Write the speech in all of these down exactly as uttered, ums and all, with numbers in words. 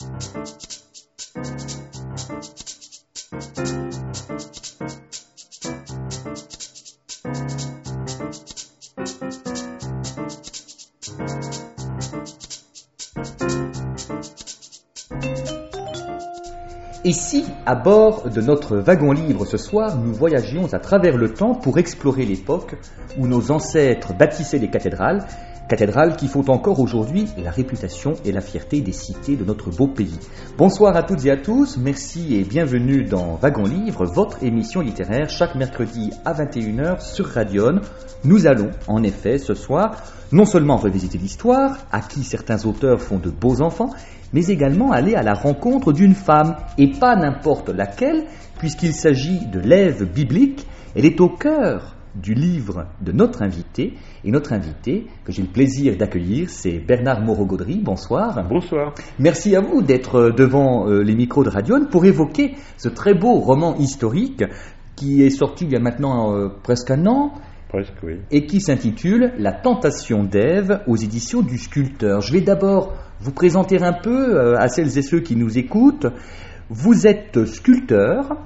Et si, à bord de notre wagon libre ce soir, nous voyagions à travers le temps pour explorer l'époque où nos ancêtres bâtissaient des cathédrales, cathédrales qui font encore aujourd'hui la réputation et la fierté des cités de notre beau pays. Bonsoir à toutes et à tous, merci et bienvenue dans Wagon Livre, votre émission littéraire chaque mercredi à vingt et une heures sur Radion. Nous allons, en effet, ce soir, non seulement revisiter l'histoire, à qui certains auteurs font de beaux enfants, mais également aller à la rencontre d'une femme, et pas n'importe laquelle, puisqu'il s'agit de l'Ève biblique. Elle est au cœur du livre de notre invité, et notre invité, que j'ai le plaisir d'accueillir, c'est Bernard Moreau-Gaudry. Bonsoir. Bonsoir. Merci à vous d'être devant euh, les micros de Radion pour évoquer ce très beau roman historique qui est sorti il y a maintenant euh, presque un an, Presque, oui. et qui s'intitule « La tentation d'Ève » aux éditions du Sculpteur. Je vais d'abord vous présenter un peu euh, à celles et ceux qui nous écoutent. Vous êtes sculpteur,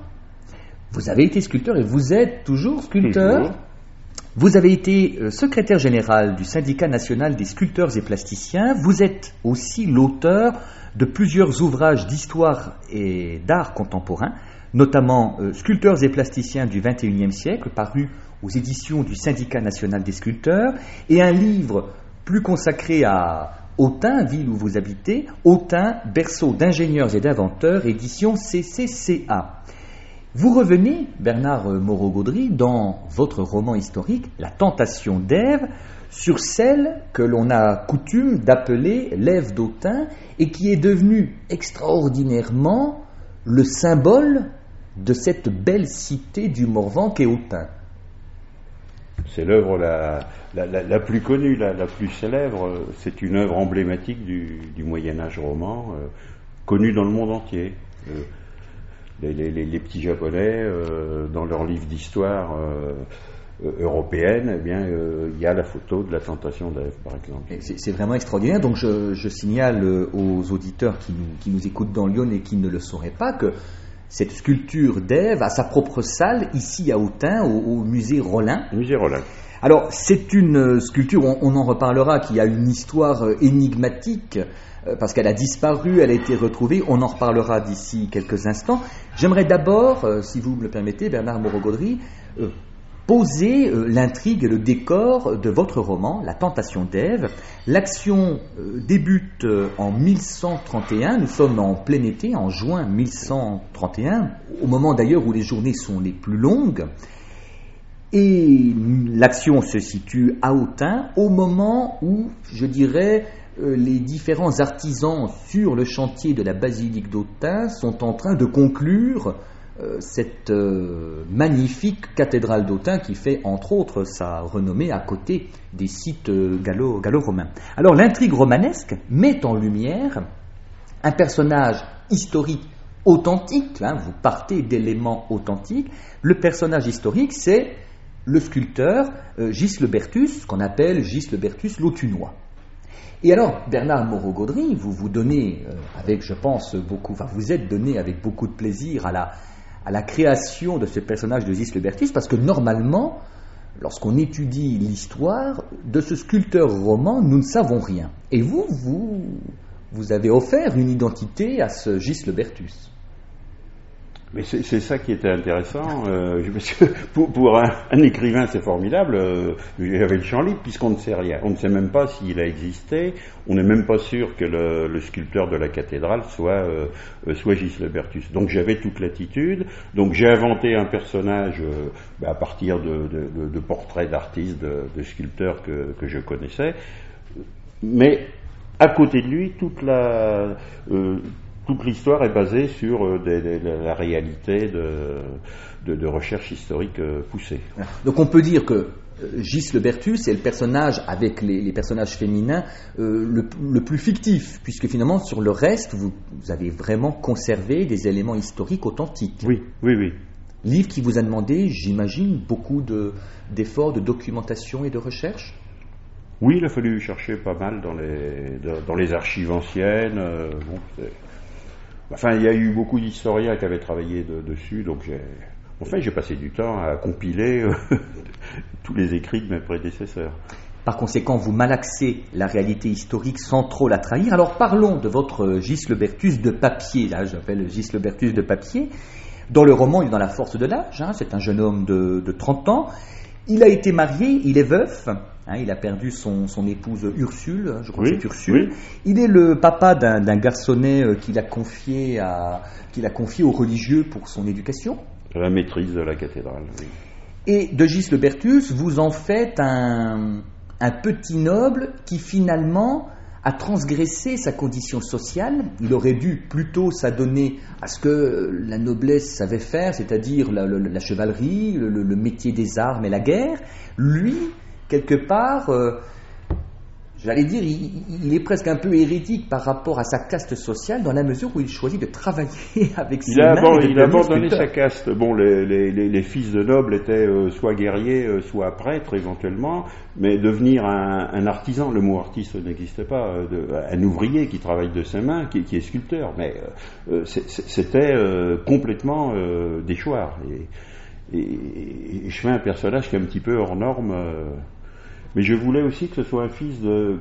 vous avez été sculpteur et vous êtes toujours sculpteur. Toujours. Vous avez été euh, secrétaire général du Syndicat national des sculpteurs et plasticiens. Vous êtes aussi l'auteur de plusieurs ouvrages d'histoire et d'art contemporain, notamment euh, Sculpteurs et plasticiens du vingt et unième siècle, paru aux éditions du Syndicat national des sculpteurs, et un livre plus consacré à Autun, ville où vous habitez, Autun, berceau d'ingénieurs et d'inventeurs, édition C C C A. Vous revenez, Bernard Moreau-Gaudry, dans votre roman historique, La tentation d'Ève, sur celle que l'on a coutume d'appeler l'Ève d'Autun, et qui est devenue extraordinairement le symbole de cette belle cité du Morvan qu'est Autun. C'est l'œuvre la, la, la, la plus connue, la, la plus célèbre. C'est une œuvre emblématique du, du Moyen-Âge roman, euh, connue dans le monde entier. Euh, les, les, les petits Japonais, euh, dans leurs livres d'histoire euh, euh, européenne, eh bien, euh, il y a la photo de la tentation d'Ève, par exemple. C'est, c'est vraiment extraordinaire. Donc, je, je signale aux auditeurs qui nous, qui nous écoutent dans Lyon et qui ne le sauraient pas que cette sculpture d'Ève a sa propre salle ici à Autun, au, au musée Rollin. Musée Rollin. Alors, c'est une sculpture, on, on en reparlera, qui a une histoire énigmatique, euh, parce qu'elle a disparu, elle a été retrouvée, on en reparlera d'ici quelques instants. J'aimerais d'abord, euh, si vous me le permettez, Bernard Moreau-Gaudry, euh, poser euh, l'intrigue et le décor de votre roman, La tentation d'Ève. L'action euh, débute euh, en mille cent trente et un, nous sommes en plein été, en juin mille cent trente et un, au moment d'ailleurs où les journées sont les plus longues, et l'action se situe à Autun, au moment où, je dirais, euh, les différents artisans sur le chantier de la basilique d'Autun sont en train de conclure Euh, cette euh, magnifique cathédrale d'Autun qui fait entre autres sa renommée à côté des sites euh, gallo, gallo-romains. Alors l'intrigue romanesque met en lumière un personnage historique authentique, hein, vous partez d'éléments authentiques. Le personnage historique, c'est le sculpteur euh, Gislebertus, qu'on appelle Gislebertus l'Autunois. Et alors, Bernard Moreau-Gaudry, vous vous donnez euh, avec, je pense, beaucoup, enfin vous êtes donné avec beaucoup de plaisir à la à la création de ce personnage de Gislebertus, parce que normalement, lorsqu'on étudie l'histoire de ce sculpteur roman, nous ne savons rien. Et vous, vous, vous avez offert une identité à ce Gislebertus. Mais c'est, c'est ça qui était intéressant, euh, parce que pour, pour un, un écrivain c'est formidable, euh, j'avais le champ libre puisqu'on ne sait rien, on ne sait même pas s'il a existé, on n'est même pas sûr que le, le sculpteur de la cathédrale soit, euh, soit Gislebertus. Donc j'avais toute latitude, donc j'ai inventé un personnage euh, bah, à partir de, de, de, de portraits d'artistes, de, de sculpteurs que, que je connaissais, mais à côté de lui, toute la... Euh, Toute l'histoire est basée sur euh, des, des, la réalité de, de, de recherche historique euh, poussée. Donc on peut dire que euh, Gislebertus est le personnage, avec les, les personnages féminins, euh, le, le plus fictif, puisque finalement sur le reste, vous, vous avez vraiment conservé des éléments historiques authentiques. Oui, oui, oui. Livre qui vous a demandé, j'imagine, beaucoup de, d'efforts de documentation et de recherche ? Oui, il a fallu chercher pas mal dans les, dans les archives anciennes. Euh, bon, c'est... Enfin, il y a eu beaucoup d'historiens qui avaient travaillé de, dessus, donc j'ai, enfin, j'ai passé du temps à compiler euh, tous les écrits de mes prédécesseurs. Par conséquent, vous malaxez la réalité historique sans trop la trahir. Alors parlons de votre Gilles-Bertus de papier, là j'appelle Gilles-Bertus de papier. Dans le roman, il est dans la force de l'âge, hein, c'est un jeune homme de, de trente ans. Il a été marié, il est veuf, hein, il a perdu son, son épouse Ursule, je crois Oui, que c'est Ursule. oui. Il est le papa d'un, d'un garçonnet euh, qu'il a confié à, qu'il a confié aux religieux pour son éducation. La maîtrise de la cathédrale, oui. Et de Gilles-Bertus, vous en faites un, un petit noble qui finalement a transgressé sa condition sociale. Il aurait dû plutôt s'adonner à ce que la noblesse savait faire, c'est-à-dire la, la, la chevalerie, le, le métier des armes et la guerre. Lui, quelque part, euh, j'allais dire, il, il est presque un peu hérétique par rapport à sa caste sociale, dans la mesure où il choisit de travailler avec ses Il a, mains. abandonné, et de il a devenir abandonné sculpteur. sa caste. Bon, les, les, les, les fils de nobles étaient euh, soit guerriers, euh, soit prêtres éventuellement, mais devenir un, un artisan, le mot artiste n'existait pas, euh, de, un ouvrier qui travaille de ses mains, qui, qui est sculpteur, mais euh, c'est, c'était euh, complètement euh, déchoir. Et, et, et je fais un personnage qui est un petit peu hors norme, euh, mais je voulais aussi que ce soit un fils de...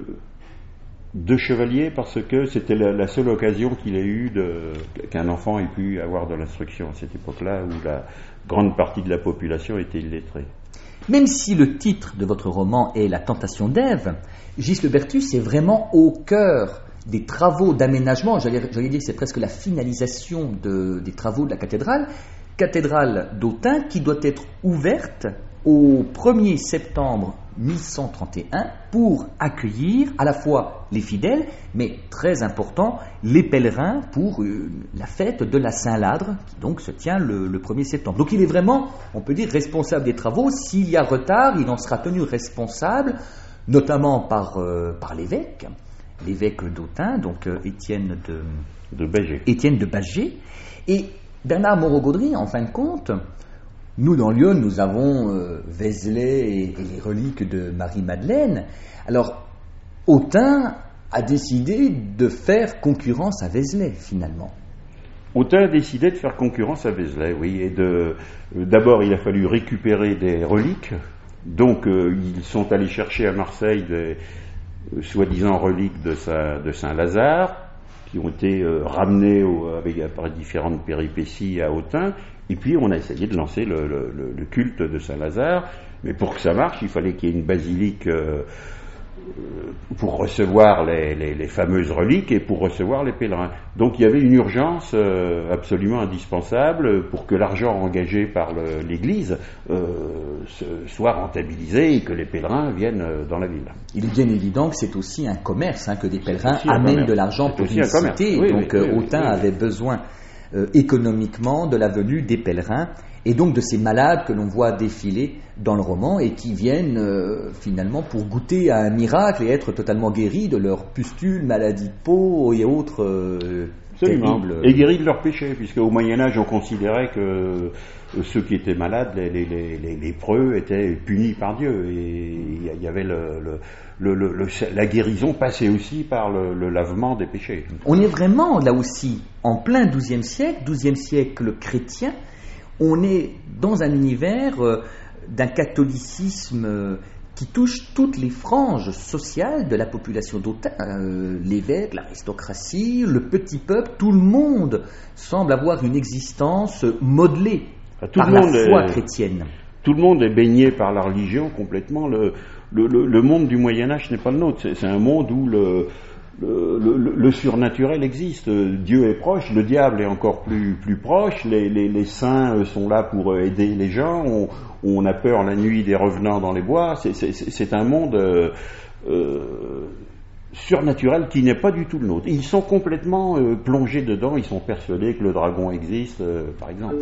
de chevalier parce que c'était la, la seule occasion qu'il ait eu de, qu'un enfant ait pu avoir de l'instruction à cette époque-là où la grande partie de la population était illettrée. Même si le titre de votre roman est La tentation d'Ève, Gilles-Bertus est vraiment au cœur des travaux d'aménagement, j'allais, j'allais dire que c'est presque la finalisation de, des travaux de la cathédrale, cathédrale d'Autun qui doit être ouverte au premier septembre mille cent trente et un pour accueillir à la fois les fidèles, mais très important, les pèlerins pour euh, la fête de la Saint-Ladre, qui donc se tient le, le premier septembre. Donc il est vraiment, on peut dire, responsable des travaux. S'il y a retard, il en sera tenu responsable, notamment par, euh, par l'évêque, l'évêque d'Autun, donc euh, Étienne de, De Bégé. Étienne de Bâgé. Et Bernard Moreau-Gaudry, en fin de compte, nous, dans Lyon, nous avons euh, Vézelay et, et les reliques de Marie-Madeleine. Alors, Autun a décidé de faire concurrence à Vézelay, finalement. Autun a décidé de faire concurrence à Vézelay, oui. Et de, euh, d'abord, il a fallu récupérer des reliques. Donc, euh, ils sont allés chercher à Marseille des euh, soi-disant reliques de, sa, de Saint-Lazare, qui ont été euh, ramenées au, avec, par différentes péripéties à Autun. Et puis on a essayé de lancer le, le, le culte de Saint-Lazare, mais pour que ça marche, il fallait qu'il y ait une basilique euh, pour recevoir les, les, les fameuses reliques et pour recevoir les pèlerins. Donc il y avait une urgence euh, absolument indispensable pour que l'argent engagé par le, l'Église euh, se, soit rentabilisé et que les pèlerins viennent dans la ville. Il est bien évident que c'est aussi un commerce, hein, que des pèlerins C'est amènent commerce. de l'argent C'est pour aussi une un commerce. cité. Oui, donc oui, oui, Autun oui, oui. avait besoin euh, économiquement de la venue des pèlerins et donc de ces malades que l'on voit défiler dans le roman et qui viennent euh, finalement pour goûter à un miracle et être totalement guéris de leurs pustules, maladies de peau et autres euh, Absolument. terribles. Et guéris de leurs péchés, puisque au Moyen-Âge, on considérait que euh, ceux qui étaient malades, les, les, les, les lépreux, étaient punis par Dieu. Et il y avait le, le, le, le, le, la guérison passait aussi par le, le lavement des péchés. On est vraiment là aussi en plein douzième siècle, douzième siècle chrétien. On est dans un univers euh, d'un catholicisme euh, qui touche toutes les franges sociales de la population d'Autun, euh, l'évêque, l'aristocratie, le petit peuple, tout le monde semble avoir une existence modelée Enfin, tout par le la monde foi est, chrétienne. Tout le monde est baigné par la religion complètement. Le, le, le, le monde du Moyen-Âge n'est pas le nôtre. C'est, c'est un monde où le, le, le, le surnaturel existe. Dieu est proche, le diable est encore plus, plus proche. Les, les, les saints sont là pour aider les gens. On, on a peur la nuit des revenants dans les bois. C'est, c'est, c'est un monde euh, euh, surnaturel qui n'est pas du tout le nôtre. Ils sont complètement euh, plongés dedans. Ils sont persuadés que le dragon existe, euh, par exemple.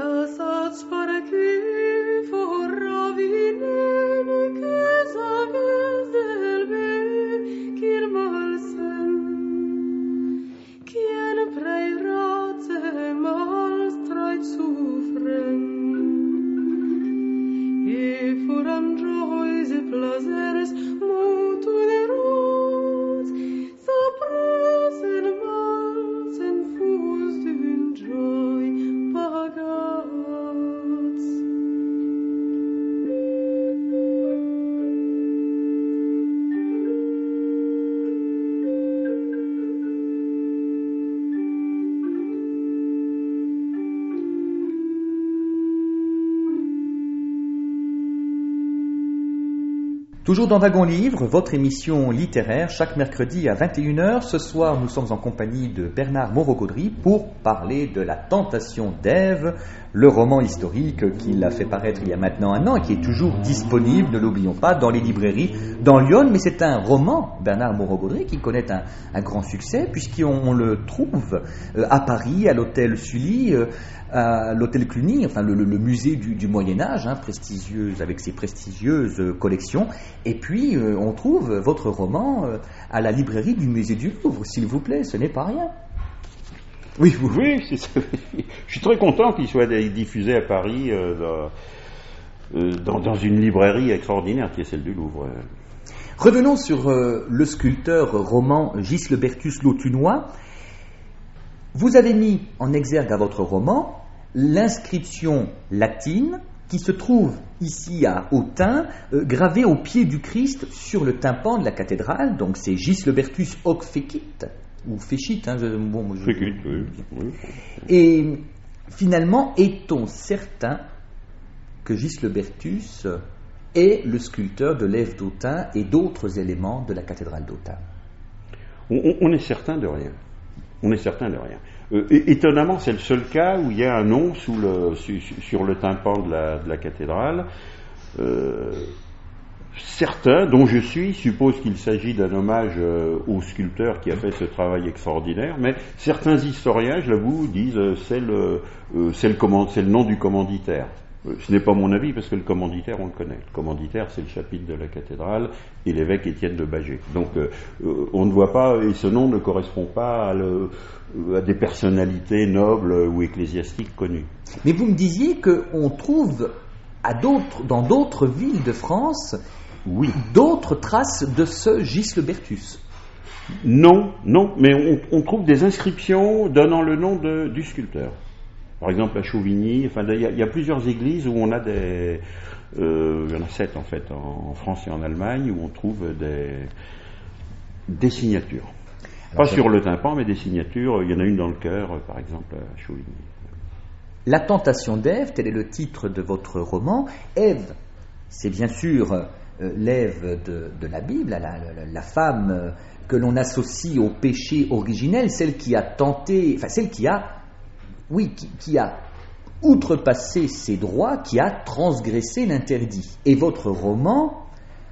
Toujours dans Wagon Livre, votre émission littéraire, chaque mercredi à vingt et une heures. Ce soir, nous sommes en compagnie de Bernard Moreau-Gaudry pour parler de La Tentation d'Ève, le roman historique qu'il a fait paraître il y a maintenant un an et qui est toujours disponible, ne l'oublions pas, dans les librairies dans Lyon. Mais c'est un roman, Bernard Moreau-Gaudry, qui connaît un, un grand succès puisqu'on le trouve euh, à Paris, à l'hôtel Sully, euh, à l'hôtel Cluny, enfin le, le, le musée du, du Moyen-Âge, hein, prestigieuse, avec ses prestigieuses euh, collections. Et puis, euh, on trouve votre roman euh, à la librairie du musée du Louvre, s'il vous plaît, ce n'est pas rien. Oui, vous... oui c'est ça. Je suis très content qu'il soit diffusé à Paris euh, dans, euh, dans, dans une librairie extraordinaire qui est celle du Louvre. Revenons sur euh, le sculpteur roman Gislebertus l'Autunois. Vous avez mis en exergue à votre roman l'inscription latine qui se trouve ici à Autun, euh, gravée au pied du Christ sur le tympan de la cathédrale. Donc c'est Gislebertus hoc fecit, ou fecit, hein, je, bon, je, fecit, oui, oui. Et finalement, est-on certain que Gislebertus est le sculpteur de l'Ève d'Autun et d'autres éléments de la cathédrale d'Autun? on, on est certain de rien. On est certain de rien. Euh, étonnamment, c'est le seul cas où il y a un nom sous le, su, sur le tympan de la, de la cathédrale. Euh, certains, dont je suis, supposent qu'il s'agit d'un hommage euh, au sculpteur qui a fait ce travail extraordinaire, mais certains historiens, je l'avoue, disent euh, c'est, le, euh, c'est, le command, c'est le nom du commanditaire. Euh, ce n'est pas mon avis, parce que le commanditaire, on le connaît. Le commanditaire, c'est le chapitre de la cathédrale et l'évêque Étienne de Bâgé. Donc, euh, euh, on ne voit pas, et ce nom ne correspond pas à, le, à des personnalités nobles ou ecclésiastiques connues. Mais vous me disiez qu'on trouve à d'autres, dans d'autres villes de France, oui, d'autres traces de ce Gislebertus. Non, non, mais on, on trouve des inscriptions donnant le nom de, du sculpteur. Par exemple, à Chauvigny, enfin, il y, y a plusieurs églises où on a des, euh, il y en a sept en fait, en, en France et en Allemagne, où on trouve des, des signatures. Alors, Pas sur le tympan, mais des signatures. Il y en a une dans le cœur, par exemple, à Chauvigny. La Tentation d'Ève, tel est le titre de votre roman. Ève, c'est bien sûr euh, l'Ève de, de la Bible, la, la, la femme euh, que l'on associe au péché originel, celle qui a tenté, enfin celle qui a, oui, qui, qui a outrepassé ses droits, qui a transgressé l'interdit. Et votre roman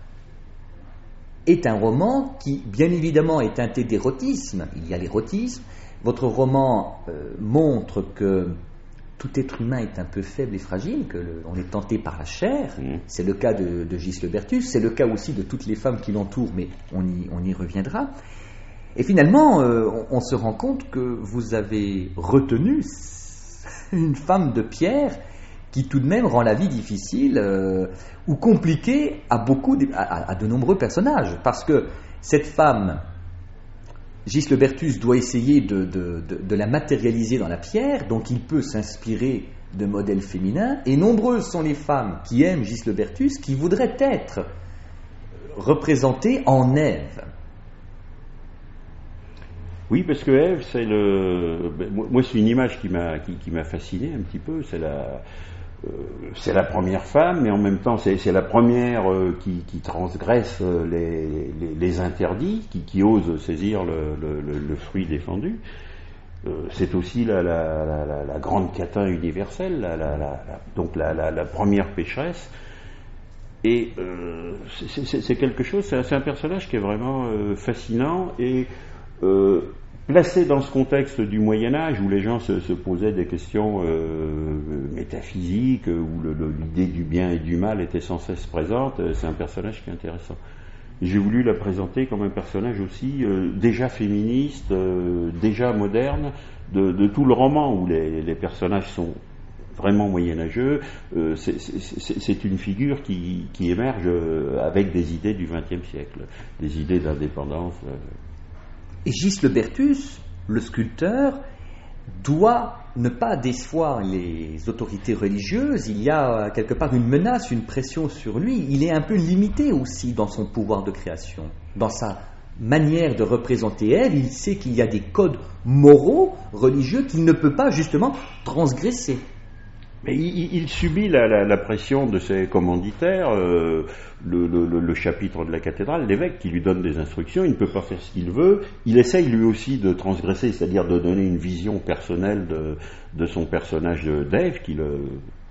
est un roman qui, bien évidemment, est teinté d'érotisme. Il y a l'érotisme. Votre roman euh, montre que tout être humain est un peu faible et fragile, qu'on est tenté par la chair. Mmh. C'est le cas de, de Gislebertus, c'est le cas aussi de toutes les femmes qui l'entourent, mais on y, on y reviendra. Et finalement, euh, on, on se rend compte que vous avez retenu une femme de pierre qui tout de même rend la vie difficile euh, ou compliquée à, beaucoup de, à, à de nombreux personnages. Parce que cette femme, Gislebertus doit essayer de, de, de, de la matérialiser dans la pierre, donc il peut s'inspirer de modèles féminins, et nombreuses sont les femmes qui aiment Gislebertus, qui voudraient être représentées en Ève. Oui, parce que Ève, c'est le. Moi, c'est une image qui m'a, qui, qui m'a fasciné un petit peu. C'est la, euh, c'est la première femme, mais en même temps, c'est, c'est la première euh, qui, qui transgresse les, les, les interdits, qui, qui ose saisir le, le, le, le fruit défendu. Euh, c'est aussi la, la, la, la, la grande catin universelle, la, la, la, donc la, la, la première pécheresse. Et euh, c'est, c'est, c'est quelque chose. C'est, c'est un personnage qui est vraiment euh, fascinant et euh, placé dans ce contexte du Moyen-Âge où les gens se, se posaient des questions euh, métaphysiques, où le, le, l'idée du bien et du mal était sans cesse présente, c'est un personnage qui est intéressant. J'ai voulu la présenter comme un personnage aussi euh, déjà féministe, euh, déjà moderne, de, de tout le roman où les, les personnages sont vraiment moyenâgeux. Euh, c'est, c'est, c'est une figure qui, qui émerge avec des idées du vingtième siècle, des idées d'indépendance. Euh. Et Gilles-Bertus, le sculpteur, doit ne pas décevoir les autorités religieuses. Il y a quelque part une menace, une pression sur lui. Il est un peu limité aussi dans son pouvoir de création, dans sa manière de représenter Ève. Il sait qu'il y a des codes moraux, religieux, qu'il ne peut pas justement transgresser. Mais il, il subit la, la, la pression de ses commanditaires, euh, le, le, le chapitre de la cathédrale, l'évêque qui lui donne des instructions, il ne peut pas faire ce qu'il veut, il essaye lui aussi de transgresser, c'est-à-dire de donner une vision personnelle de, de son personnage d'Ève qui, le,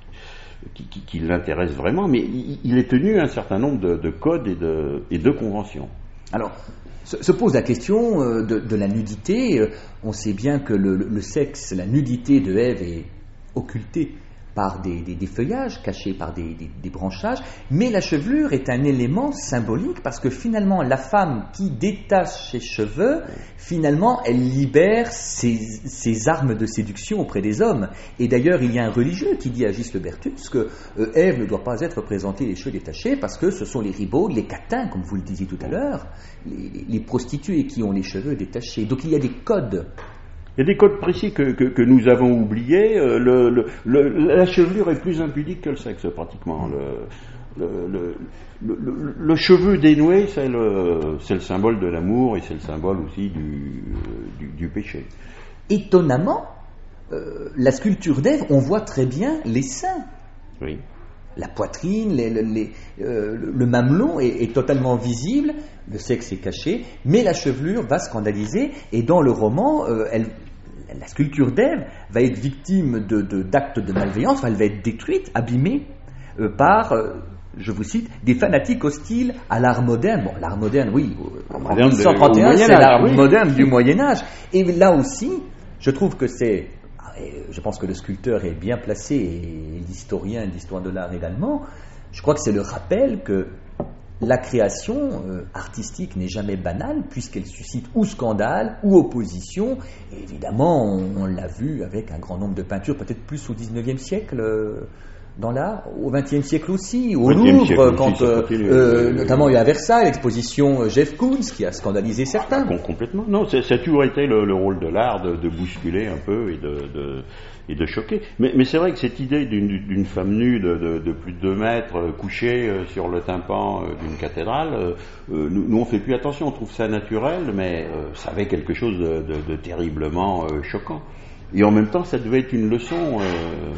qui, qui, qui l'intéresse vraiment, mais il, il est tenu à un certain nombre de, de codes et de, et de conventions. Alors, se, se pose la question de, de la nudité. On sait bien que le, le sexe, la nudité de Ève est occultée par des, des, des feuillages, cachés par des, des, des branchages, mais la chevelure est un élément symbolique parce que finalement la femme qui détache ses cheveux, finalement elle libère ses, ses armes de séduction auprès des hommes. Et d'ailleurs il y a un religieux qui dit à Gilles-Bertus que euh, Ève ne doit pas être représentée les cheveux détachés parce que ce sont les ribaudes, les catins, comme vous le disiez tout à l'heure, les, les prostituées qui ont les cheveux détachés. Donc il y a des codes. Il y a des codes précis que, que, que nous avons oubliés. Le, le, le, la chevelure est plus impudique que le sexe, pratiquement. Le, le, le, le, le cheveu dénoué, c'est le, c'est le symbole de l'amour et c'est le symbole aussi du, du, du péché. Étonnamment, euh, la sculpture d'Ève, on voit très bien les seins. Oui. La poitrine, les, les, euh, le mamelon est, est totalement visible, le sexe est caché, mais la chevelure va scandaliser, et dans le roman, euh, elle, la sculpture d'Ève va être victime de, de, d'actes de malveillance, elle va être détruite, abîmée euh, par, euh, je vous cite, des fanatiques hostiles à l'art moderne. Bon, l'art moderne, oui, en mille cent trente et un, c'est l'art oui. moderne du Moyen-Âge. Et là aussi, je trouve que c'est... Je pense que le sculpteur est bien placé, et l'historien d'histoire de l'art également. Je crois que c'est le rappel que la création euh, artistique n'est jamais banale, puisqu'elle suscite ou scandale, ou opposition. Et évidemment, on, on l'a vu avec un grand nombre de peintures, peut-être plus au dix-neuvième siècle, euh, dans l'art, au vingtième siècle aussi, au Louvre, quand, euh, euh, notamment il y a à Versailles, l'exposition Jeff Koons, qui a scandalisé certains. Ah, complètement. Non, ça a toujours été le, le rôle de l'art, de, de bousculer un peu et de... de... et de choquer. Mais, mais c'est vrai que cette idée d'une, d'une femme nue de, de, de plus de deux mètres euh, couchée euh, sur le tympan euh, d'une cathédrale, euh, nous, nous on fait plus attention, on trouve ça naturel, mais euh, ça avait quelque chose de, de, de terriblement euh, choquant. Et en même temps, ça devait être une leçon. Euh,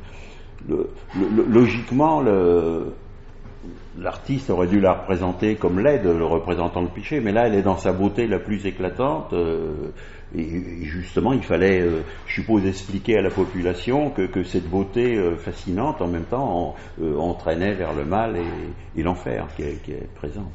le, le, logiquement, le, l'artiste aurait dû la représenter comme laide, le représentant le péché, mais là, elle est dans sa beauté la plus éclatante. Euh, Et justement, il fallait, euh, je suppose, expliquer à la population que, que cette beauté euh, fascinante, en même temps, en, euh, entraînait vers le mal et, et l'enfer qui est, qui est présent.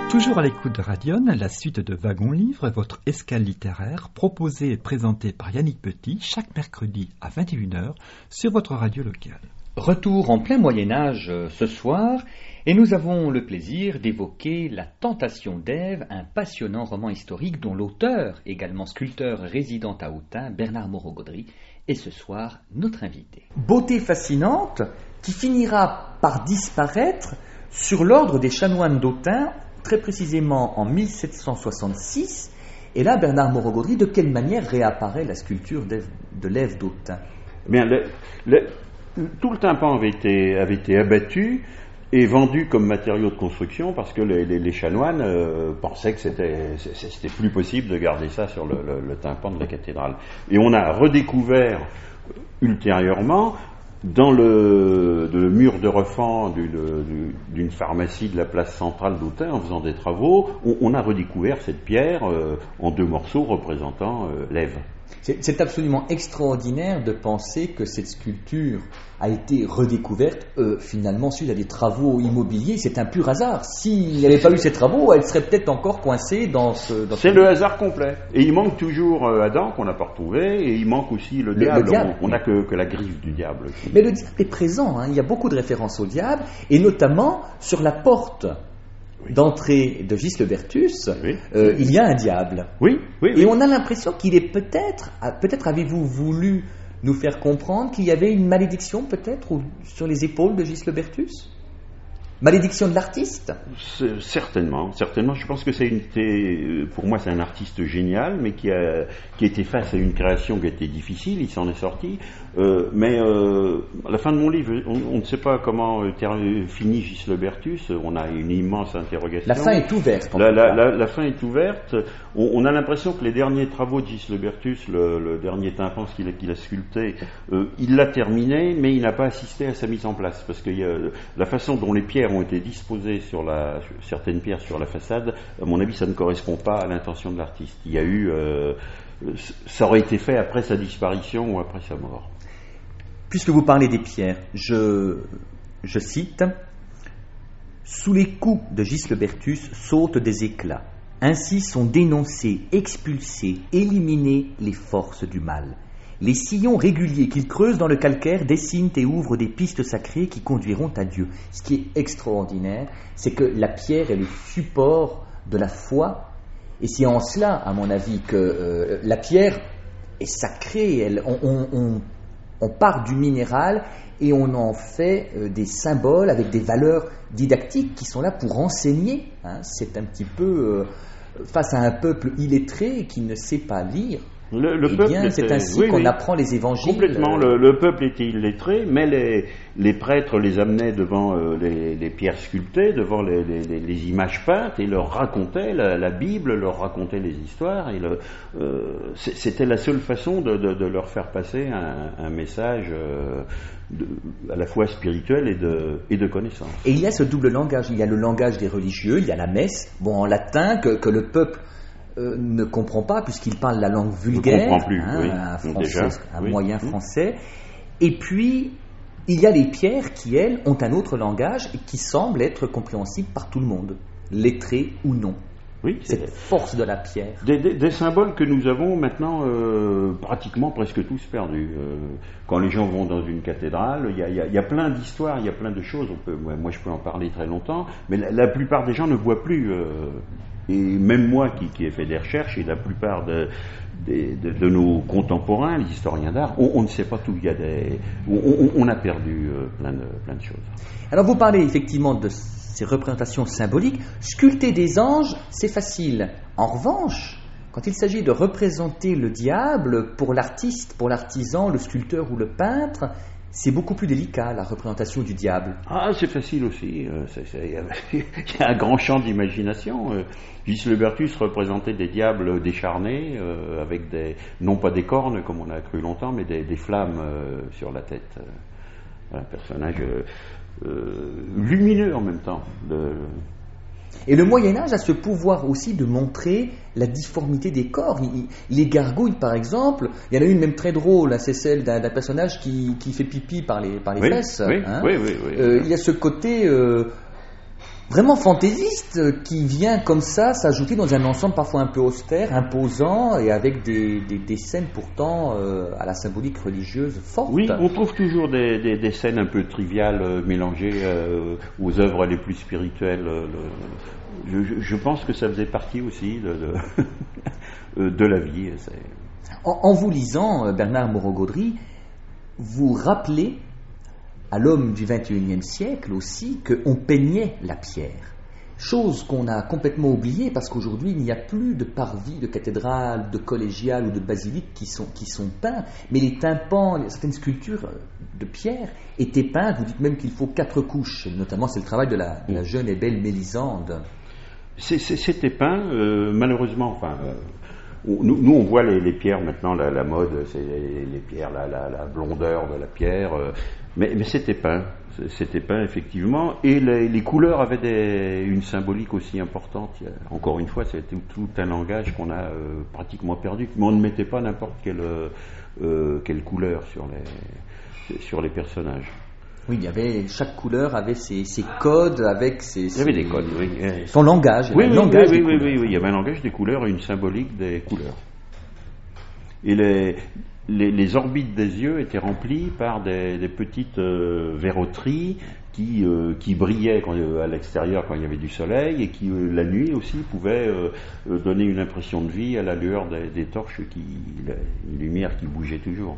Toujours à l'écoute de Radion, la suite de Wagon Livre, votre escale littéraire, proposée et présentée par Yannick Petit, chaque mercredi à vingt et une heures sur votre radio locale. Retour en plein Moyen-Âge ce soir, et nous avons le plaisir d'évoquer La Tentation d'Ève, un passionnant roman historique dont l'auteur, également sculpteur résident à Autun, Bernard Moreau-Gaudry, est ce soir notre invité. Beauté fascinante qui finira par disparaître sur l'ordre des chanoines d'Autun, très précisément en mille sept cent soixante-six. Et là, Bernard Moreau-Gaudry, de quelle manière réapparaît la sculpture de l'Ève d'Autun? Bien, le, le, tout le tympan avait été, avait été abattu et vendu comme matériau de construction parce que les, les, les chanoines euh, pensaient que c'était, c'était plus possible de garder ça sur le, le, le tympan de la cathédrale. Et on a redécouvert ultérieurement, dans le, le mur de refend d'une, d'une pharmacie de la place centrale d'Autun, en faisant des travaux, on, on a redécouvert cette pierre euh, en deux morceaux représentant euh, l'Ève. C'est, c'est absolument extraordinaire de penser que cette sculpture a été redécouverte euh, finalement suite à des travaux immobiliers. C'est un pur hasard. S'il n'y avait pas eu ces travaux, elle serait peut-être encore coincée dans ce... Dans c'est ce... le hasard complet. Et il manque toujours euh, Adam, qu'on n'a pas retrouvé, et il manque aussi le, le diable. Le diable. On n'a que, que la griffe du diable. Qui... Mais le diable est présent. Hein. Il y a beaucoup de références au diable, et notamment sur la porte oui. d'entrée de Gislebertus, oui. euh, il y a un diable. Oui, oui, et oui. on a l'impression qu'il est peut-être, peut-être avez-vous voulu nous faire comprendre qu'il y avait une malédiction peut-être sur les épaules de Gislebertus? Malédiction de l'artiste? C'est, certainement, certainement. Je pense que c'est une, pour moi, c'est un artiste génial, mais qui a, qui a été face à une création qui a été difficile. Il s'en est sorti. Euh, mais euh, à la fin de mon livre, on, on ne sait pas comment euh, finit Gislebertus. On a une immense interrogation. La fin est ouverte. La, la, la, la fin est ouverte. On, on a l'impression que les derniers travaux de Gislebertus, le, le dernier tympan qu'il a, qu'il a sculpté, euh, il l'a terminé, mais il n'a pas assisté à sa mise en place, parce que y a, la façon dont les pierres ont été disposées sur la, sur certaines pierres sur la façade, à mon avis, ça ne correspond pas à l'intention de l'artiste. Il y a eu, euh, ça aurait été fait après sa disparition ou après sa mort. Puisque vous parlez des pierres, je, je cite: sous les coups de Gislebertus sautent des éclats. Ainsi sont dénoncées, expulsées, éliminées les forces du mal. Les sillons réguliers qu'ils creusent dans le calcaire dessinent et ouvrent des pistes sacrées qui conduiront à Dieu. Ce qui est extraordinaire, c'est que la pierre est le support de la foi, et c'est en cela, à mon avis, que euh, la pierre est sacrée. Elle, on, on, on, on part du minéral et on en fait euh, des symboles avec des valeurs didactiques qui sont là pour enseigner. Hein. C'est un petit peu euh, face à un peuple illettré qui ne sait pas lire. Le, le eh peuple bien, était, c'est ainsi oui, qu'on oui. apprend les évangiles. Complètement. Le, le peuple était illettré, mais les, les prêtres les amenaient devant euh, les, les pierres sculptées, devant les, les, les images peintes, et leur racontaient la, la Bible, leur racontaient les histoires. Et le, euh, c'était la seule façon de, de, de leur faire passer un, un message euh, de, à la fois spirituel et de, et de connaissance. Et il y a ce double langage. Il y a le langage des religieux, il y a la messe, bon, en latin, que, que le peuple Euh, ne comprend pas puisqu'il parle la langue vulgaire, ne comprend plus, hein, oui, un, français, déjà, un oui. moyen français. Et puis il y a les pierres qui, elles, ont un autre langage et qui semble être compréhensible par tout le monde, lettré ou non. Oui, cette c'est force de la pierre. Des, des, des symboles que nous avons maintenant euh, pratiquement presque tous perdus. Euh, quand les gens vont dans une cathédrale, il y a, y a, y a plein d'histoires, il y a plein de choses. On peut, moi, moi, je peux en parler très longtemps, mais la, la plupart des gens ne voient plus. Euh, et même moi qui, qui ai fait des recherches, et la plupart de, de, de, de nos contemporains, les historiens d'art, on, on ne sait pas tout. Il y a des, on, on a perdu euh, plein, de, plein de choses. Alors vous parlez effectivement de ces représentations symboliques. Sculpter des anges, c'est facile. En revanche, quand il s'agit de représenter le diable, pour l'artiste, pour l'artisan, le sculpteur ou le peintre, c'est beaucoup plus délicat, la représentation du diable. Ah, c'est facile aussi. Il y a un grand champ d'imagination. Gislebertus représentait des diables décharnés, euh, avec des, non pas des cornes, comme on a cru longtemps, mais des, des flammes euh, sur la tête. Un personnage euh, euh, lumineux en même temps. De... Et le Moyen-Âge a ce pouvoir aussi de montrer la difformité des corps. Il, les gargouilles, par exemple, il y en a une même très drôle, hein, c'est celle d'un, d'un personnage qui, qui fait pipi par les, par les oui, fesses. Oui, hein. oui, oui, oui. Euh, il y a ce côté euh, vraiment fantaisiste, qui vient comme ça s'ajouter dans un ensemble parfois un peu austère, imposant, et avec des, des, des scènes pourtant euh, à la symbolique religieuse forte. Oui, on trouve toujours des, des, des scènes un peu triviales euh, mélangées euh, aux œuvres les plus spirituelles. Euh, le, je, je pense que ça faisait partie aussi de, de, de la vie. En, en vous lisant, Bernard Moreau-Gaudry, vous rappelez à l'homme du vingt et unième siècle aussi qu'on peignait la pierre. Chose qu'on a complètement oubliée parce qu'aujourd'hui il n'y a plus de parvis, de cathédrales, de collégiales ou de basiliques qui sont, qui sont peints, mais les tympans, certaines sculptures de pierre étaient peintes. Vous dites même qu'il faut quatre couches, notamment c'est le travail de la, de la jeune et belle Mélisande. C'est, c'est, c'était peint, euh, malheureusement, enfin... Euh... Nous, nous, on voit les, les pierres maintenant, la, la mode, c'est les, les pierres, la, la, la blondeur de la pierre, euh, mais, mais c'était peint, c'était peint effectivement, et les, les couleurs avaient des, une symbolique aussi importante. Encore une fois, c'était tout un langage qu'on a euh, pratiquement perdu, mais on ne mettait pas n'importe quelle, euh, quelle couleur sur les, sur les personnages. Oui, il y avait, chaque couleur avait ses, ses codes, avec ses, il y avait des codes, oui. Son langage. Oui, oui, langage oui, oui, oui, oui, il y avait un langage des couleurs et une symbolique des couleurs. Et les, les, les orbites des yeux étaient remplies par des, des petites euh, verroteries qui, euh, qui brillaient quand, à l'extérieur quand il y avait du soleil et qui, euh, la nuit aussi, pouvaient euh, donner une impression de vie à la lueur des, des torches, qui, la, une lumière qui bougeait toujours.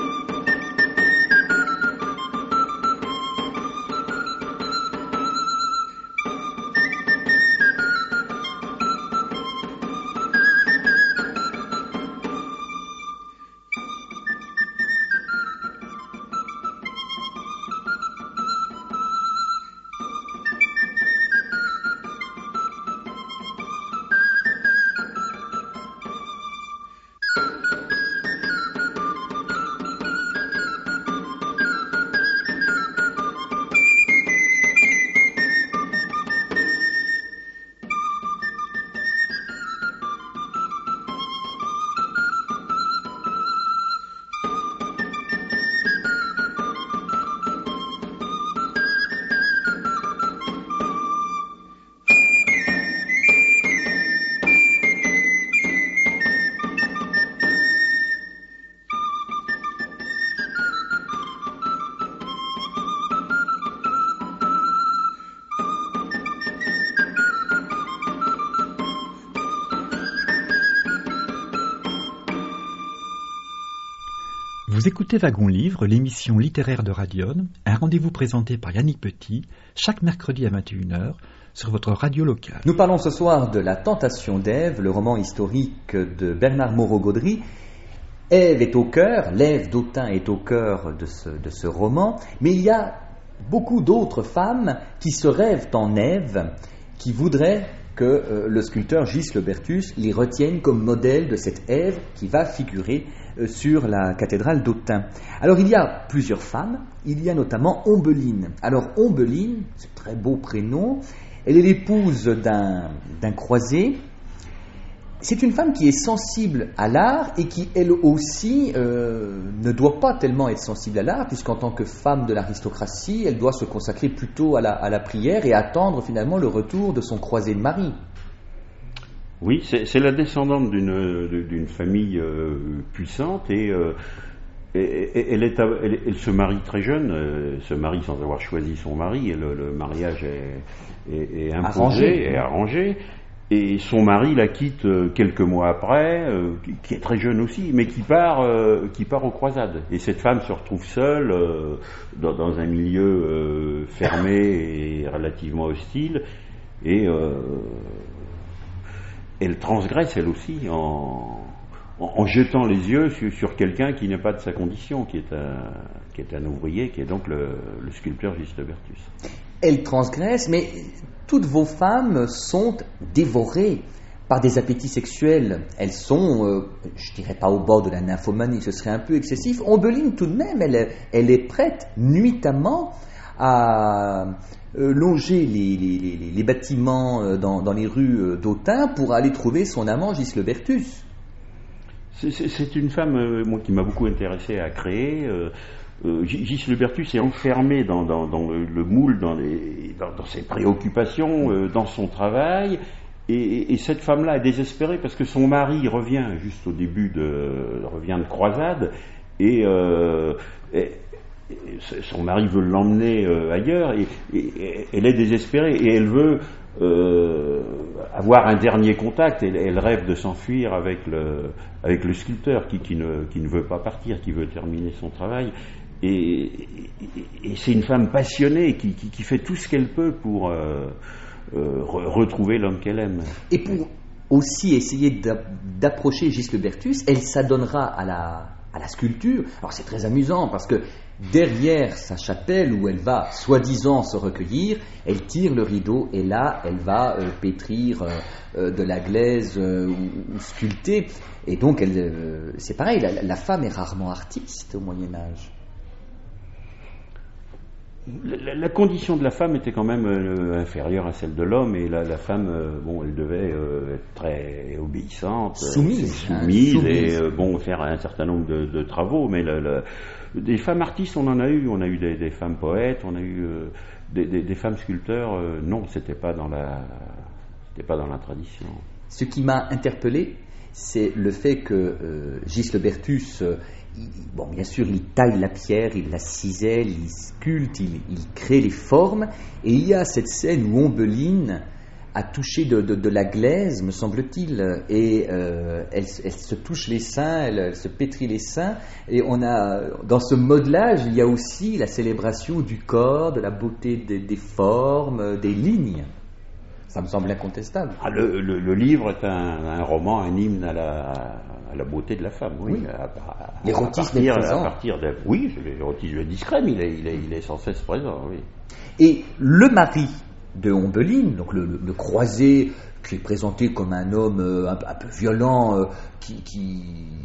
Vous écoutez Wagon Livre, l'émission littéraire de Radion, un rendez-vous présenté par Yannick Petit, chaque mercredi à vingt et une heures, sur votre radio locale. Nous parlons ce soir de La Tentation d'Ève, le roman historique de Bernard Moreau-Gaudry. Ève est au cœur, l'Ève d'Autun est au cœur de ce, de ce roman, mais il y a beaucoup d'autres femmes qui se rêvent en Ève, qui voudraient que euh, le sculpteur Gilles Le Bertus les retienne comme modèle de cette Ève qui va figurer euh, sur la cathédrale d'Autun. Alors il y a plusieurs femmes, il y a notamment Ombeline. Alors Ombeline, c'est un très beau prénom, elle est l'épouse d'un, d'un croisé. C'est une femme qui est sensible à l'art et qui, elle aussi, euh, ne doit pas tellement être sensible à l'art, puisqu'en tant que femme de l'aristocratie, elle doit se consacrer plutôt à la, à la prière et attendre finalement le retour de son croisé de mari. Oui, c'est, c'est la descendante d'une, d'une famille euh, puissante et, euh, et, et elle, est, elle, elle se marie très jeune, euh, se marie sans avoir choisi son mari, et le, le mariage est, est, est imposé, arrangé. est arrangé. Et son mari la quitte euh, quelques mois après, euh, qui, qui est très jeune aussi, mais qui part, euh, qui part aux croisades. Et cette femme se retrouve seule euh, dans, dans un milieu euh, fermé et relativement hostile, et euh, elle transgresse elle aussi en, en, en jetant les yeux sur, sur quelqu'un qui n'est pas de sa condition, qui est un, qui est un ouvrier, qui est donc le, le sculpteur Gilles Le Bertus. Elle transgresse, mais toutes vos femmes sont dévorées par des appétits sexuels. Elles sont, euh, je dirais pas au bord de la nymphomanie, ce serait un peu excessif. Ombeline, tout de même, elle, elle est prête nuitamment à euh, longer les, les, les, les bâtiments dans, dans les rues d'Autun pour aller trouver son amant Gilles Le Bertus. C'est, c'est, c'est une femme euh, moi, qui m'a beaucoup intéressé à créer. Euh, euh, Gilles-Bertus est enfermé dans, dans, dans le, le moule, dans, les, dans, dans ses préoccupations, euh, dans son travail. Et, et cette femme-là est désespérée parce que son mari revient juste au début de revient de croisade et, euh, et, et son mari veut l'emmener euh, ailleurs et, et, et elle est désespérée et elle veut euh, avoir un dernier contact. Elle, elle rêve de s'enfuir avec le avec le sculpteur qui, qui ne qui ne veut pas partir, qui veut terminer son travail. Et, et, et c'est une femme passionnée qui, qui, qui fait tout ce qu'elle peut pour euh, Euh, re- retrouver l'homme qu'elle aime. Et pour aussi essayer d'a- d'approcher Gilles-Bertus, elle s'adonnera à la, à la sculpture. Alors c'est très amusant parce que derrière sa chapelle où elle va soi-disant se recueillir, elle tire le rideau et là elle va euh, pétrir euh, euh, de la glaise euh, ou, ou sculpter. Et donc elle, euh, c'est pareil, la, la femme est rarement artiste au Moyen-Âge. La, la condition de la femme était quand même euh, inférieure à celle de l'homme et la, la femme, euh, bon, elle devait euh, être très obéissante, soumise, euh, soumise, hein, soumise. et euh, bon faire un certain nombre de, de travaux. Mais la, la, des femmes artistes, on en a eu, on a eu des, des femmes poètes, on a eu euh, des, des, des femmes sculpteurs. Euh, non, c'était pas dans la, c'était pas dans la tradition. Ce qui m'a interpellé, c'est le fait que euh, Gilles-Bertus, euh, il, bon, bien sûr, il taille la pierre, il la cisèle, il sculpte, il, il crée les formes, et il y a cette scène où Ombeline a touché de, de, de la glaise, me semble-t-il, et euh, elle, elle se touche les seins, elle, elle se pétrit les seins, et on a, dans ce modelage, il y a aussi la célébration du corps, de la beauté des, des formes, des lignes. Ça me semble incontestable. Ah, le, le, le livre est un, un roman, un hymne à la, à la beauté de la femme. Oui. Oui. À, à, L'érotisme à partir, est présent. À partir de, oui, l'érotisme est discret, mais il est, il est, il est sans cesse présent. Oui. Et le mari de Ombeline, donc le, le, le croisé, qui est présenté comme un homme euh, un, un peu violent, euh, qui, qui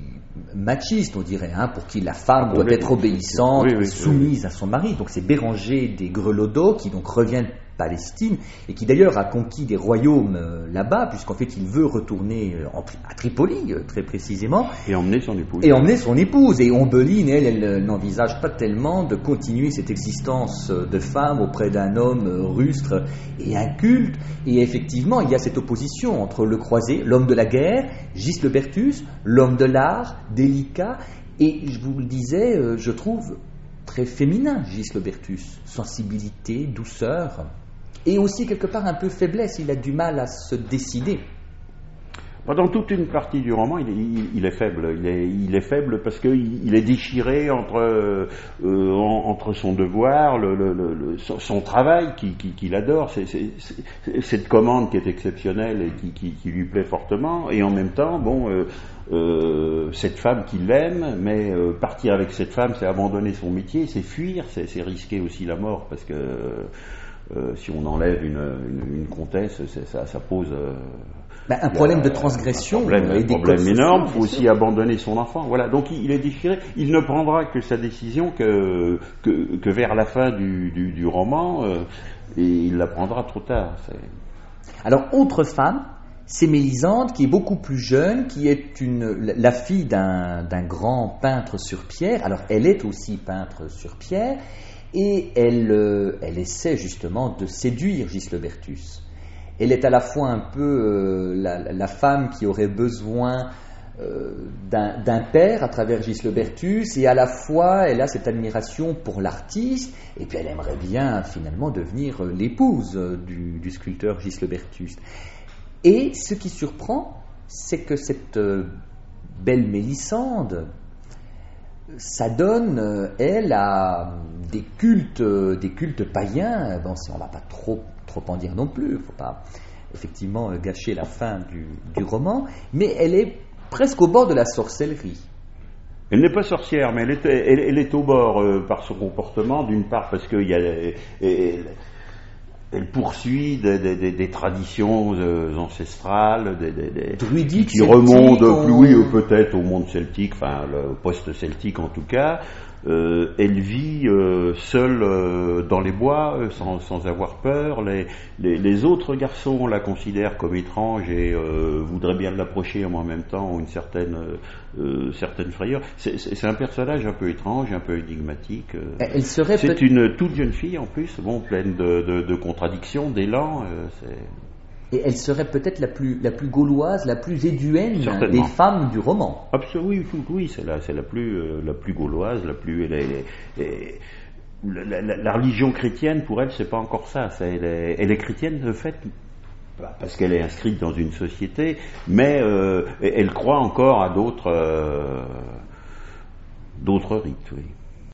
machiste, on dirait, hein, pour qui la femme doit être obéissante, oui, oui, soumise oui. à son mari. Donc c'est Béranger des Grelots qui donc revient de Palestine et qui d'ailleurs a conquis des royaumes euh, là-bas, puisqu'en fait il veut retourner euh, en, à Tripoli, euh, très précisément. Et emmener son épouse. Et emmener son épouse. Et Ombeline, elle, elle, elle n'envisage pas tellement de continuer cette existence de femme auprès d'un homme rustre et inculte. Et effectivement, il y a cette opposition entre le croisé, l'homme de la guerre, Gilles-Bertus, l'homme de l'art, délicat. Et je vous le disais, je trouve très féminin, Gilles-Bertus. Sensibilité, douceur. Et aussi, quelque part, un peu faiblesse. Il a du mal à se décider. Pendant toute une partie du roman, il est, il, il est faible. Il est, il est faible parce qu'il il est déchiré entre, euh, en, entre son devoir, le, le, le, son travail qu'il qui, qui adore, c'est, c'est, c'est, cette commande qui est exceptionnelle et qui, qui, qui lui plaît fortement, et en même temps, bon, euh, euh, cette femme qu'il aime, mais euh, partir avec cette femme, c'est abandonner son métier, c'est fuir, c'est, c'est risquer aussi la mort parce que euh, si on enlève une, une, une comtesse, ça, ça pose. Euh, Ben, un problème de transgression. Un problème, et un problème énorme, il faut aussi abandonner son enfant. Voilà, donc il, il est déchiré. Il ne prendra que sa décision que, que, que vers la fin du, du, du roman, euh, et il la prendra trop tard. C'est... Alors, autre femme, c'est Mélisande, qui est beaucoup plus jeune, qui est une, la fille d'un, d'un grand peintre sur pierre. Alors, elle est aussi peintre sur pierre, et elle, euh, elle essaie justement de séduire Gilles-Bertus. Elle est à la fois un peu euh, la, la femme qui aurait besoin euh, d'un, d'un père à travers Gilles-Bertus, et à la fois elle a cette admiration pour l'artiste, et puis elle aimerait bien finalement devenir euh, l'épouse euh, du, du sculpteur Gilles-Bertus. Et ce qui surprend, c'est que cette euh, belle Mélisande s'adonne, euh, elle, à des cultes, euh, des cultes païens. Bon, on ne va pas trop trop en dire non plus, il ne faut pas effectivement gâcher la fin du, du roman, mais elle est presque au bord de la sorcellerie. Elle n'est pas sorcière, mais elle est, elle, elle est au bord euh, par son comportement, d'une part parce qu'il y a... Elle, elle poursuit des, des, des, des traditions euh, ancestrales, des, des, des druidiques, qui remontent plus, oui, peut-être au monde celtique, enfin le post-celtique en tout cas. euh, elle vit euh, seule euh, dans les bois, euh, sans, sans avoir peur. Les, les, les autres garçons la considèrent comme étrange et euh, voudraient bien l'approcher, mais en même temps ont une certaine, euh, certaine frayeur. C'est, c'est, c'est un personnage un peu étrange, un peu énigmatique. Euh. Elle serait c'est peut- une toute jeune fille en plus, bon, pleine de, de, de contradictions, d'élan. Euh, c'est... Et elle serait peut-être la plus, la plus gauloise, la plus éduenne Certainement. des femmes du roman. Absolument, oui, oui, oui, c'est la, c'est la plus, euh, la plus gauloise, la plus. Elle est, elle est- la, la- la religion chrétienne, pour elle, c'est pas encore ça. C'est, elle, est, elle est chrétienne de fait, bah, parce qu'elle est inscrite dans une société, mais euh, elle croit encore à d'autres, euh, d'autres rites. Oui.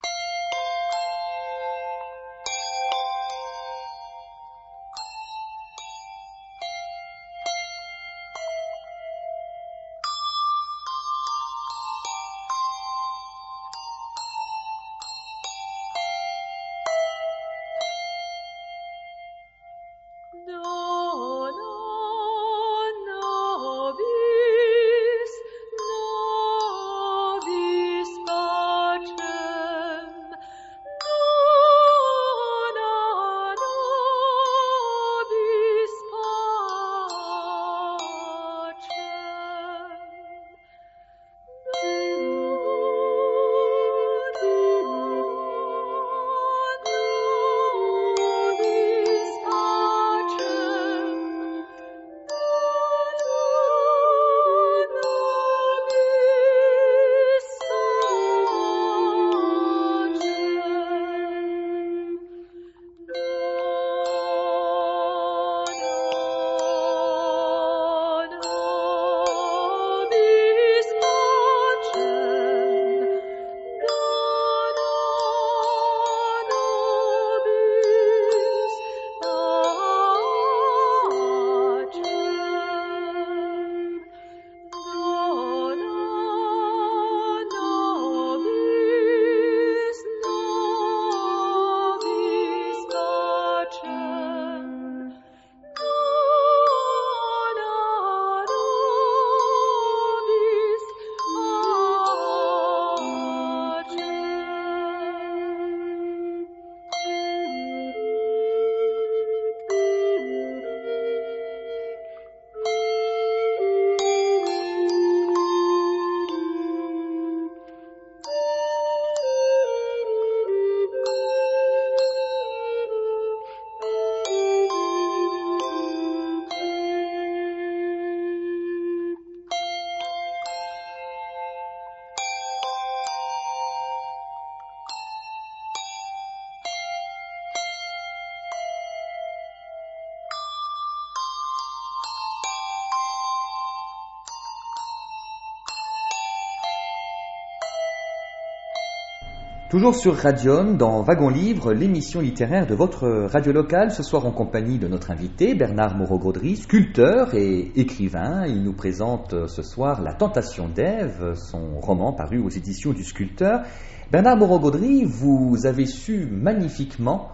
Toujours sur Radion, dans Wagon Livre, l'émission littéraire de votre radio locale, ce soir en compagnie de notre invité, Bernard Moreau-Gaudry, sculpteur et écrivain. Il nous présente ce soir La Tentation d'Ève, son roman paru aux éditions du Sculpteur. Bernard Moreau-Gaudry, vous avez su magnifiquement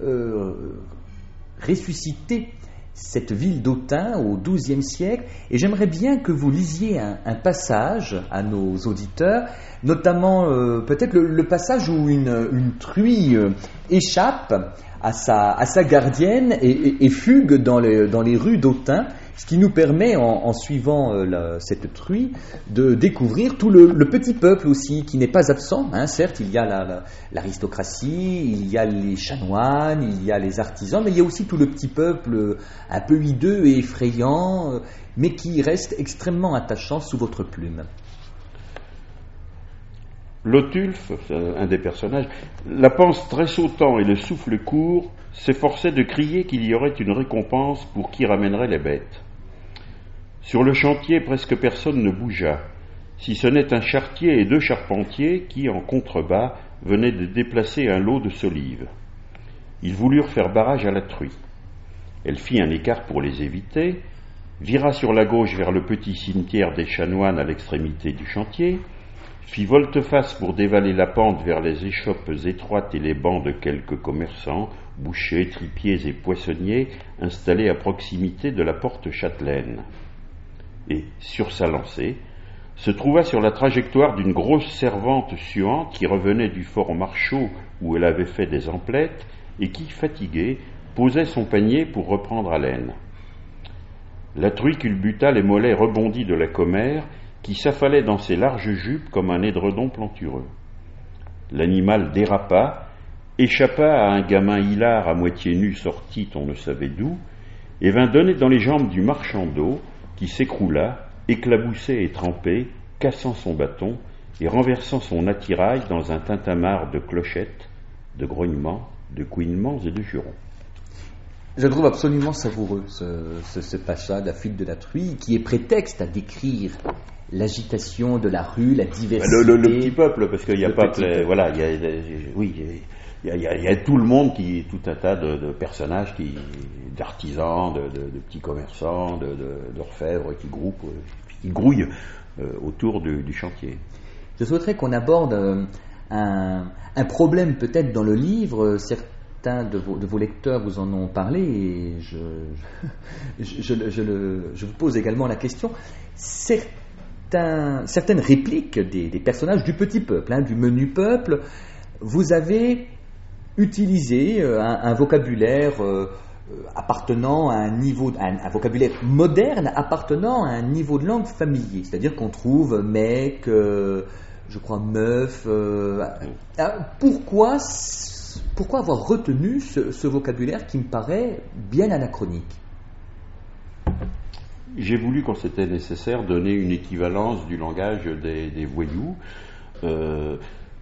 euh, ressusciter cette ville d'Autun au douzième siècle, et j'aimerais bien que vous lisiez un, un passage à nos auditeurs, notamment euh, peut-être le, le passage où une, une truie euh, échappe à sa, à sa gardienne et, et, et fugue dans les, dans les rues d'Autun, ce qui nous permet, en, en suivant euh, la, cette truie, de découvrir tout le, le petit peuple aussi, qui n'est pas absent. Hein. Certes, il y a la, la, l'aristocratie, il y a les chanoines, il y a les artisans, mais il y a aussi tout le petit peuple un peu hideux et effrayant, euh, mais qui reste extrêmement attachant sous votre plume. Lotulphe, un des personnages, la panse tressautant et le souffle court, s'efforçait de crier qu'il y aurait une récompense pour qui ramènerait les bêtes. Sur le chantier, presque personne ne bougea, si ce n'est un charretier et deux charpentiers qui, en contrebas, venaient de déplacer un lot de solives. Ils voulurent faire barrage à la truie. Elle fit un écart pour les éviter, vira sur la gauche vers le petit cimetière des chanoines à l'extrémité du chantier, fit volte-face pour dévaler la pente vers les échoppes étroites et les bancs de quelques commerçants, bouchers, tripiers et poissonniers installés à proximité de la porte châtelaine. Et, sur sa lancée, se trouva sur la trajectoire d'une grosse servante suante qui revenait du fort Marchaux où elle avait fait des emplettes et qui, fatiguée, posait son panier pour reprendre haleine. La truie culbuta les mollets rebondis de la commère qui s'affalait dans ses larges jupes comme un édredon plantureux. L'animal dérapa, échappa à un gamin hilar à moitié nu sorti on ne savait d'où, et vint donner dans les jambes du marchand d'eau, qui s'écroula, éclaboussé et trempé, cassant son bâton et renversant son attirail dans un tintamarre de clochettes, de grognements, de couinements et de jurons. Je trouve absolument savoureux ce, ce, ce passage, la fuite de la truie, qui est prétexte à décrire l'agitation de la rue, la diversité. Le, le, le petit peuple, parce qu'il n'y a pas que les, voilà, il y a, oui, il y a, il y, a, il y a tout le monde qui, tout un tas de, de personnages qui, d'artisans, de, de, de petits commerçants, de, de, d'orfèvres qui groupent, qui grouillent euh, autour du, du chantier. Je souhaiterais qu'on aborde euh, un, un problème peut-être dans le livre. Certains de vos, de vos lecteurs vous en ont parlé et je, je, je, je, je, le, je vous pose également la question. Certains, certaines répliques des, des personnages du petit peuple, hein, du menu peuple, vous avez utilisé un, un vocabulaire euh, appartenant à un niveau, un, un vocabulaire moderne appartenant à un niveau de langue familier. C'est-à-dire qu'on trouve mec, euh, je crois meuf. Euh, pourquoi, pourquoi avoir retenu ce, ce vocabulaire qui me paraît bien anachronique ? J'ai voulu, quand c'était nécessaire, donner une équivalence du langage des, des voyous. Euh,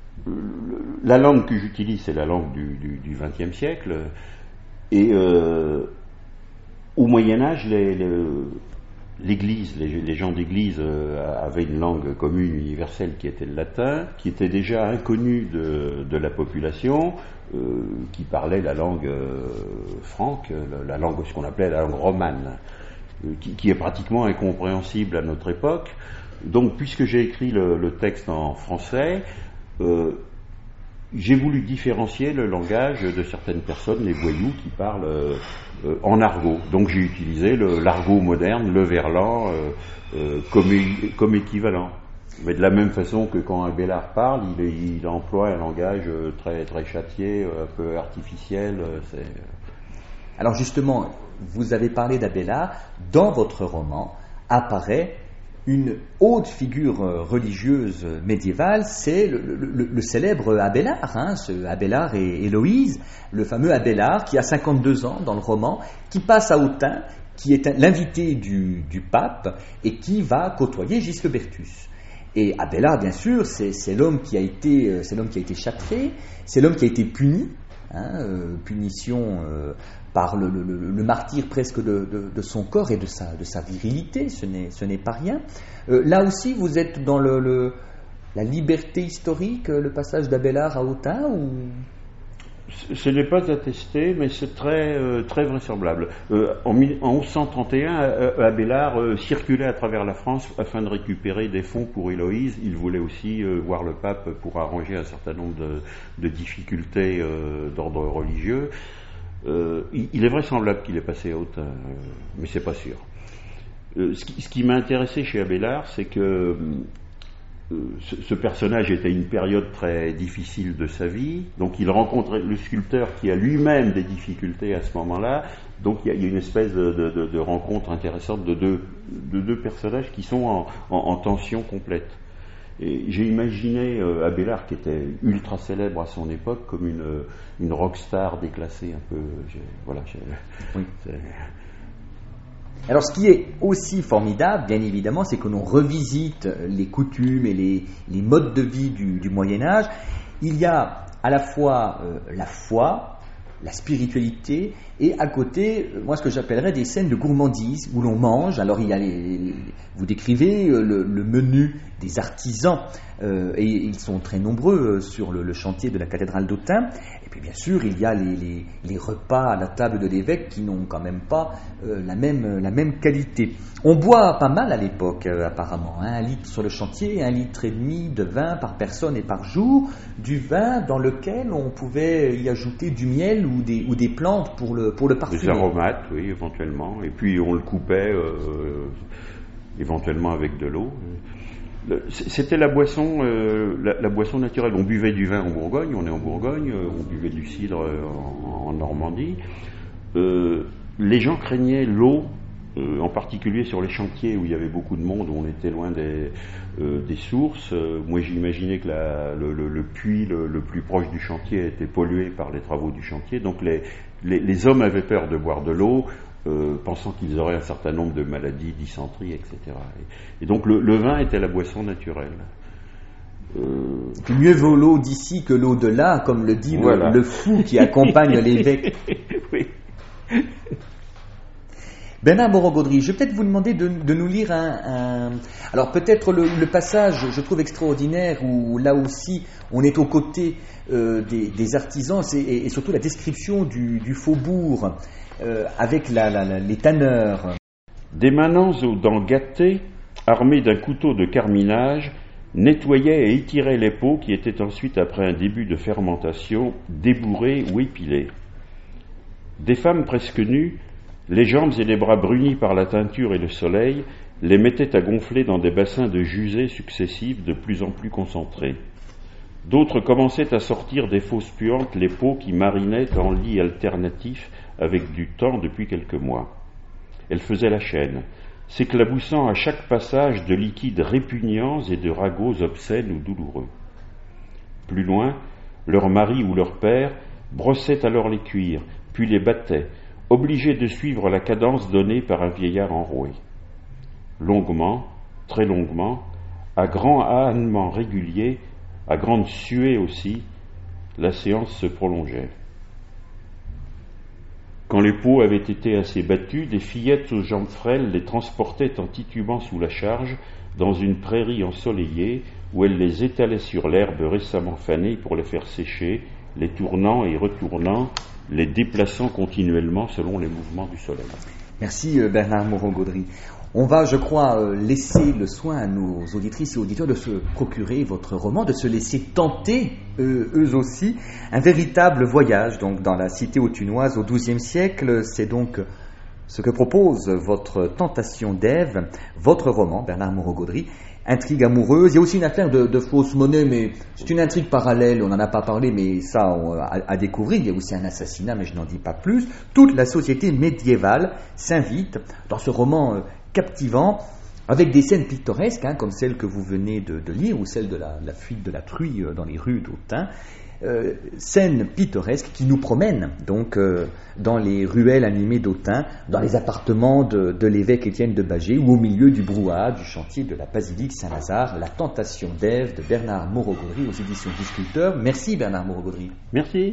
la langue que j'utilise, c'est la langue du vingtième siècle. Et euh, au Moyen-Âge, les, les, l'Église, les, les gens d'Église euh, avaient une langue commune universelle qui était le latin, qui était déjà inconnue de, de la population, euh, qui parlait la langue euh, franque, la, la langue, ce qu'on appelait la langue romane, euh, qui, qui est pratiquement incompréhensible à notre époque. Donc, puisque j'ai écrit le, le texte en français, euh, j'ai voulu différencier le langage de certaines personnes, les voyous, qui parlent euh, euh, en argot. Donc j'ai utilisé le, l'argot moderne, le verlan, euh, euh, comme, comme équivalent. Mais de la même façon que quand Abélard parle, il, il emploie un langage très, très châtié, un peu artificiel. C'est... Alors justement, vous avez parlé d'Abélard. Dans votre roman apparaît une haute figure religieuse médiévale, c'est le, le, le célèbre Abélard, hein, ce Abélard et Héloïse, le fameux Abélard qui a cinquante-deux ans dans le roman, qui passe à Autun, qui est l'invité du, du pape et qui va côtoyer Gislebertus. Et Abélard, bien sûr, c'est, c'est l'homme qui a été, c'est l'homme qui a été châtré, c'est l'homme qui a été puni, hein, euh, punition euh, par le, le, le martyre presque de, de, de son corps et de sa, de sa virilité, ce n'est, ce n'est pas rien. Euh, là aussi, vous êtes dans le, le, la liberté historique, le passage d'Abélard à Autun ou... Ce n'est pas attesté, mais c'est très, euh, très vraisemblable. Euh, en, en onze cent trente et un, euh, Abélard euh, circulait à travers la France afin de récupérer des fonds pour Héloïse. Il voulait aussi euh, voir le pape pour arranger un certain nombre de, de difficultés euh, d'ordre religieux. Euh, il, il est vraisemblable qu'il est passé à Autun, euh, mais c'est pas sûr. Euh, ce qui, ce qui m'a intéressé chez Abélard, c'est que euh, ce, ce personnage était une période très difficile de sa vie, donc il rencontre le sculpteur qui a lui-même des difficultés à ce moment-là, donc il y a, il y a une espèce de, de, de rencontre intéressante de deux, de deux personnages qui sont en, en, en tension complète. Et j'ai imaginé euh, Abélard, qui était ultra célèbre à son époque, comme une, une rockstar déclassée un peu. J'ai, voilà. J'ai, oui. Alors, ce qui est aussi formidable, bien évidemment, c'est que l'on revisite les coutumes et les, les modes de vie du, du Moyen-Âge. Il y a à la fois euh, la foi, la spiritualité, et à côté, moi, ce que j'appellerais des scènes de gourmandise où l'on mange. Alors, il y a les, les, vous décrivez le, le menu des artisans, euh, et ils sont très nombreux sur le, le chantier de la cathédrale d'Autun. Et puis, bien sûr, il y a les, les, les repas à la table de l'évêque qui n'ont quand même pas euh, la même, la même qualité. On boit pas mal à l'époque, euh, apparemment. Hein, un litre sur le chantier, un litre et demi de vin par personne et par jour. Du vin dans lequel on pouvait y ajouter du miel ou des, ou des plantes pour le, pour le parfumer. Des aromates, oui, éventuellement. Et puis, on le coupait euh, éventuellement avec de l'eau. C'était la boisson, euh, la, la boisson naturelle. On buvait du vin en Bourgogne, on est en Bourgogne, euh, on buvait du cidre en, en Normandie. Euh, les gens craignaient l'eau, euh, en particulier sur les chantiers où il y avait beaucoup de monde, où on était loin des, euh, des sources. Euh, moi, j'imaginais que la, le, le, le puits le, le plus proche du chantier était pollué par les travaux du chantier. Donc les, les, les hommes avaient peur de boire de l'eau. Euh, pensant qu'ils auraient un certain nombre de maladies, dysenterie, et cetera. Et, et donc le, le vin était la boisson naturelle. Euh... Mieux vaut l'eau d'ici que l'eau de là, comme le dit voilà. le, le fou qui accompagne l'évêque. Oui. Bernard Moreau-Gaudry, je vais peut-être vous demander de, de nous lire un... un... Alors peut-être le, le passage, je trouve extraordinaire, où là aussi on est aux côtés euh, des, des artisans, et, et surtout la description du, du faubourg, Euh, avec la, la, la, les tanneurs. Des manants aux dents gâtées, armés d'un couteau de carminage, nettoyaient et étiraient les peaux qui étaient ensuite, après un début de fermentation, débourrées ou épilées. Des femmes presque nues, les jambes et les bras brunis par la teinture et le soleil, les mettaient à gonfler dans des bassins de jusées successives de plus en plus concentrés. D'autres commençaient à sortir des fosses puantes les peaux qui marinaient en lits alternatifs avec du temps depuis quelques mois. Elles faisaient la chaîne, s'éclaboussant à chaque passage de liquides répugnants et de ragots obscènes ou douloureux. Plus loin, leur mari ou leur père brossaient alors les cuirs, puis les battaient, obligés de suivre la cadence donnée par un vieillard enroué. Longuement, très longuement, à grand ânement régulier, à grande suée aussi, la séance se prolongeait. Quand les peaux avaient été assez battues, des fillettes aux jambes frêles les transportaient en titubant sous la charge dans une prairie ensoleillée où elles les étalaient sur l'herbe récemment fanée pour les faire sécher, les tournant et retournant, les déplaçant continuellement selon les mouvements du soleil. Merci Bernard Moreau-Gaudry. On va, je crois, laisser le soin à nos auditrices et auditeurs de se procurer votre roman, de se laisser tenter, eux, eux aussi, un véritable voyage donc dans la cité autunoise au douzième siècle. C'est donc ce que propose votre Tentation d'Ève, votre roman, Bernard Moreau-Gaudry. Intrigue amoureuse, il y a aussi une affaire de, de fausse monnaie, mais c'est une intrigue parallèle, on n'en a pas parlé, mais ça on, à, à découvrir. Il y a aussi un assassinat, mais je n'en dis pas plus. Toute la société médiévale s'invite dans ce roman euh, captivant, avec des scènes pittoresques, hein, comme celle que vous venez de, de lire, ou celle de la, la fuite de la truie euh, dans les rues d'Autun. Euh, scènes pittoresques qui nous promènent donc euh, dans les ruelles animées d'Autun, dans les appartements de, de l'évêque Étienne de Bâgé, ou au milieu du brouhaha du chantier de la basilique Saint-Lazare. La Tentation d'Ève de Bernard Moreau-Gaudry aux éditions du Sculpteur. Merci Bernard Moreau-Gaudry. Merci.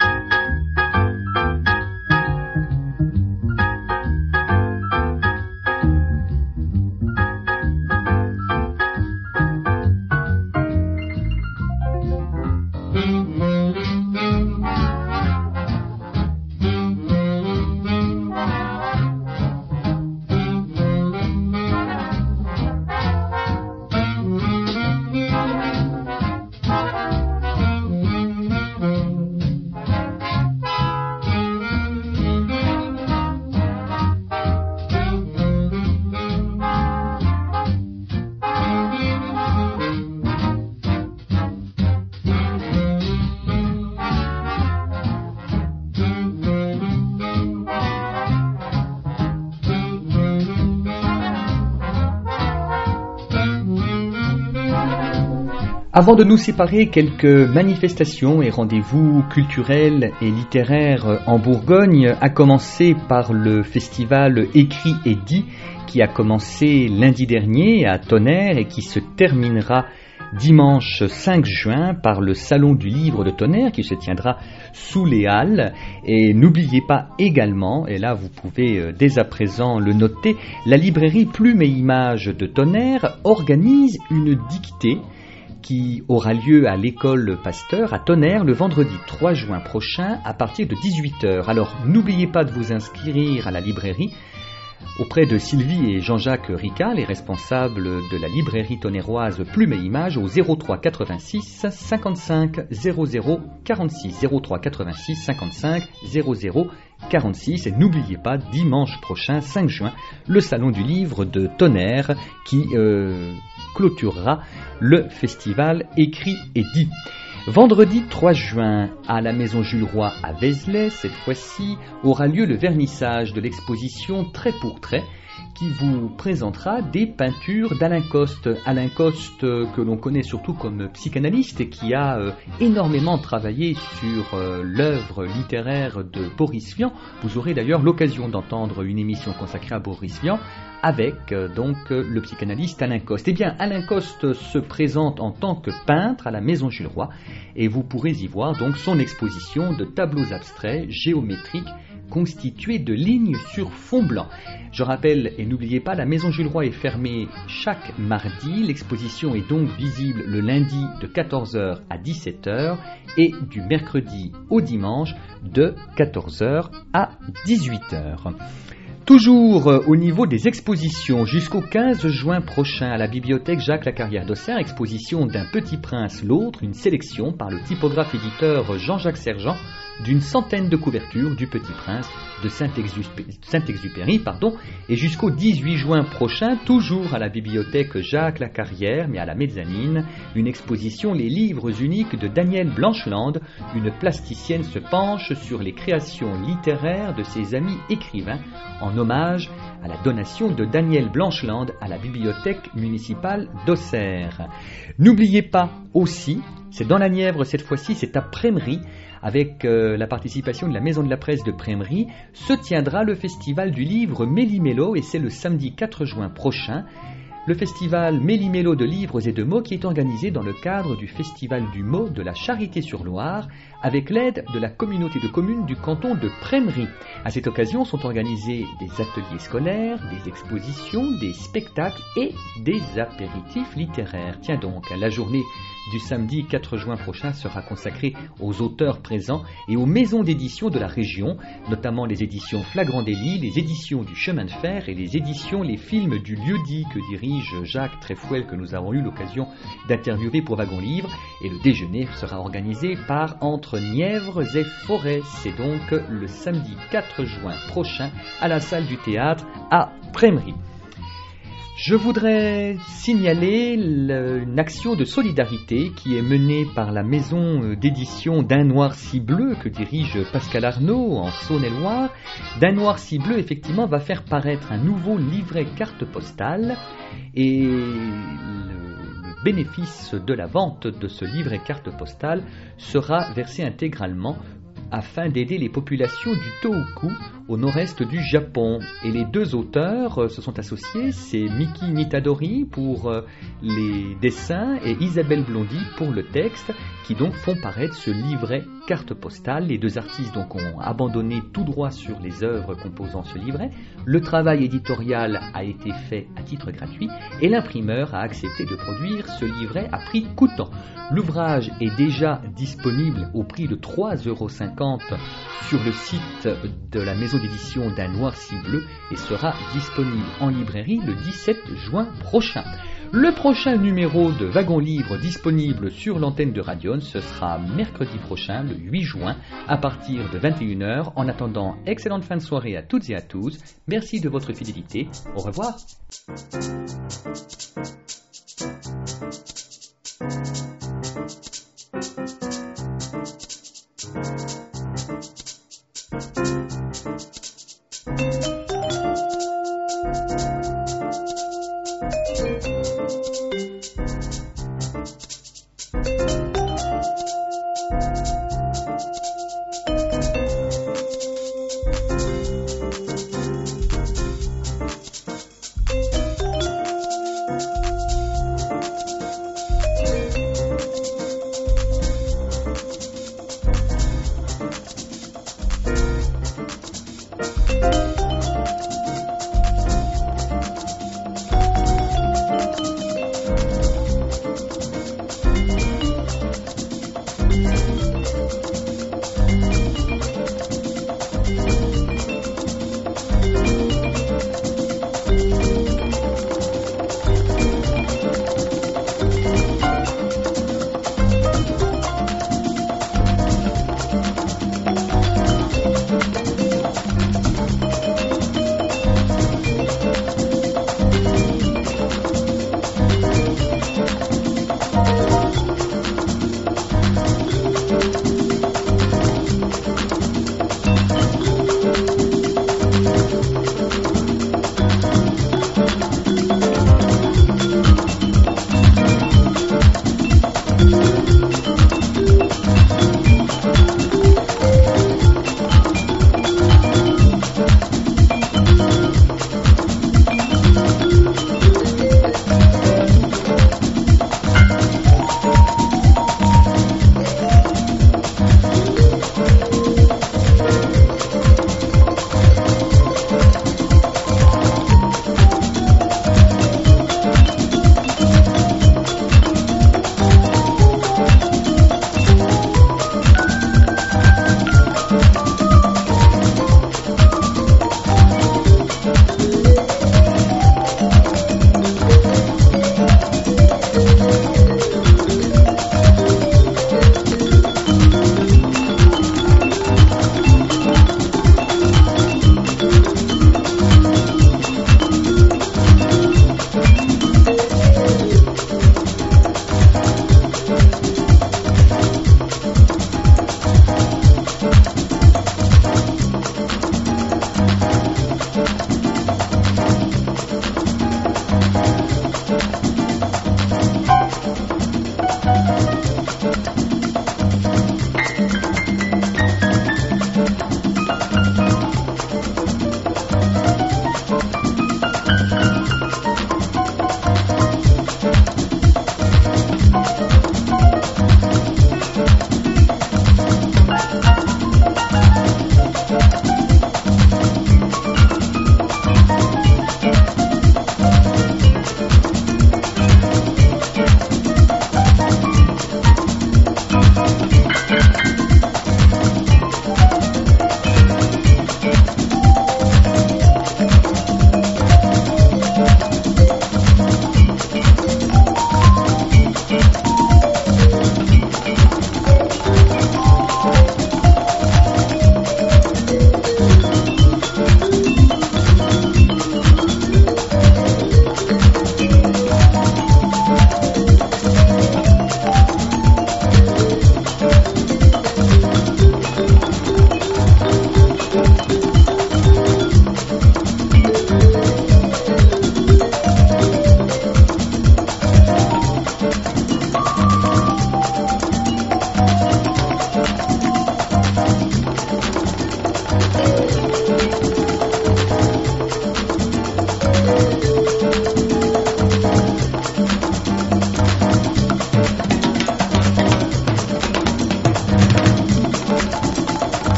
Avant de nous séparer, quelques manifestations et rendez-vous culturels et littéraires en Bourgogne, à commencer par le festival Écrit et dit, qui a commencé lundi dernier à Tonnerre et qui se terminera dimanche cinq juin par le Salon du Livre de Tonnerre qui se tiendra sous les Halles. Et n'oubliez pas également, et là vous pouvez dès à présent le noter, la librairie Plume et Images de Tonnerre organise une dictée qui aura lieu à l'école Pasteur à Tonnerre le vendredi trois juin prochain à partir de dix-huit heures. Alors n'oubliez pas de vous inscrire à la librairie auprès de Sylvie et Jean-Jacques Ricard, les responsables de la librairie tonnerroise Plume et Images, au zéro trois quatre-vingt-six cinquante-cinq zéro zéro quarante-six, zéro trois quatre-vingt-six cinquante-cinq zéro zéro quarante-six. Et n'oubliez pas, dimanche prochain, cinq juin, le Salon du Livre de Tonnerre qui euh, clôturera le festival Écrit et dit. Vendredi trois juin, à la Maison Jules Roy à Vézelay, cette fois-ci, aura lieu le vernissage de l'exposition Trait pour trait, qui vous présentera des peintures d'Alain Coste. Alain Coste, euh, que l'on connaît surtout comme psychanalyste et qui a euh, énormément travaillé sur euh, l'œuvre littéraire de Boris Vian. Vous aurez d'ailleurs l'occasion d'entendre une émission consacrée à Boris Vian avec euh, donc euh, le psychanalyste Alain Coste. Eh bien, Alain Coste se présente en tant que peintre à la Maison Jules Roy et vous pourrez y voir donc son exposition de tableaux abstraits géométriques constitué de lignes sur fond blanc. Je rappelle, et n'oubliez pas, la Maison Jules Roy est fermée chaque mardi. L'exposition est donc visible le lundi de quatorze heures à dix-sept heures et du mercredi au dimanche de quatorze heures à dix-huit heures. Toujours au niveau des expositions, jusqu'au quinze juin prochain à la bibliothèque Jacques Lacarrière d'Auxerre, exposition d'un Petit Prince, l'autre, une sélection par le typographe éditeur Jean-Jacques Sergent d'une centaine de couvertures du Petit Prince de Saint-Exupéry, Saint-Exupéry, pardon, et jusqu'au dix-huit juin prochain, toujours à la bibliothèque Jacques Lacarrière, mais à la mezzanine, une exposition Les livres uniques de Danielle Blancheland. Une plasticienne se penche sur les créations littéraires de ses amis écrivains en hommage à la donation de Danielle Blancheland à la bibliothèque municipale d'Auxerre. N'oubliez pas aussi, c'est dans la Nièvre cette fois-ci, c'est à Prémery, avec euh, la participation de la Maison de la Presse de Prémery, se tiendra le festival du livre Méli-Mélo et c'est le samedi quatre juin prochain. Le festival Méli-Mélo de livres et de mots qui est organisé dans le cadre du festival du mot de la Charité-sur-Loire avec l'aide de la communauté de communes du canton de Prémery. À cette occasion sont organisés des ateliers scolaires, des expositions, des spectacles et des apéritifs littéraires. Tiens donc, la journée du samedi quatre juin prochain sera consacrée aux auteurs présents et aux maisons d'édition de la région, notamment les éditions Flagrant Délit, les éditions du Chemin de Fer et les éditions Les Films du Lieu-dit que dirige Jacques Tréfouel, que nous avons eu l'occasion d'interviewer pour Wagon Livre. Et le déjeuner sera organisé par Entre Nièvres et Forêts. C'est donc le samedi quatre juin prochain à la salle du théâtre à Prémery. Je voudrais signaler une action de solidarité qui est menée par la maison d'édition d'Un Noir si Bleu que dirige Pascal Arnaud en Saône-et-Loire. D'Un Noir si Bleu, effectivement, va faire paraître un nouveau livret carte postale et le bénéfice de la vente de ce livret carte postale sera versé intégralement afin d'aider les populations du Tohoku au nord-est du Japon. Et les deux auteurs euh, se sont associés, c'est Miki Mitadori pour euh, les dessins et Isabelle Blondy pour le texte, qui donc font paraître ce livret carte postale. Les deux artistes donc ont abandonné tout droit sur les œuvres composant ce livret. Le travail éditorial a été fait à titre gratuit et l'imprimeur a accepté de produire ce livret à prix coûtant. L'ouvrage est déjà disponible au prix de trois euros cinquante sur le site de la maison d'édition d'Un Noir si Bleu et sera disponible en librairie le dix-sept juin prochain. Le prochain numéro de Wagon Livre disponible sur l'antenne de Radion, ce sera mercredi prochain, le huit juin, à partir de vingt et une heures. En attendant, excellente fin de soirée à toutes et à tous. Merci de votre fidélité. Au revoir.